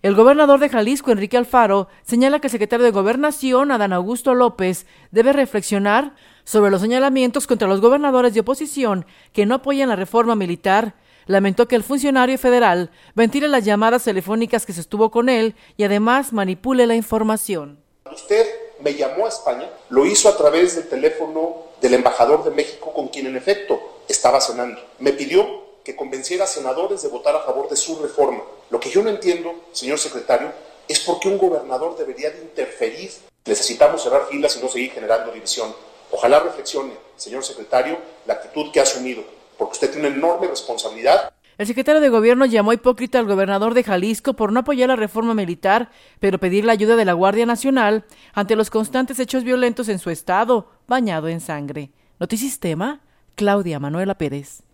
El gobernador de Jalisco, Enrique Alfaro, señala que el secretario de Gobernación, Adán Augusto López, debe reflexionar sobre los señalamientos contra los gobernadores de oposición que no apoyan la reforma militar. Lamentó que el funcionario federal ventile las llamadas telefónicas que sostuvo con él y además manipule la información. Usted me llamó a España, lo hizo a través del teléfono del embajador de México, con quien en efecto estaba cenando. Me pidió que convenciera a senadores de votar a favor de su reforma. Lo que yo no entiendo, señor secretario, es por qué un gobernador debería de interferir. Necesitamos cerrar filas y no seguir generando división. Ojalá reflexione, señor secretario, la actitud que ha asumido, porque usted tiene una enorme responsabilidad. El secretario de Gobierno llamó hipócrita al gobernador de Jalisco por no apoyar la reforma militar, pero pedir la ayuda de la Guardia Nacional ante los constantes hechos violentos en su estado, bañado en sangre. Notisistema, Claudia Manuela Pérez.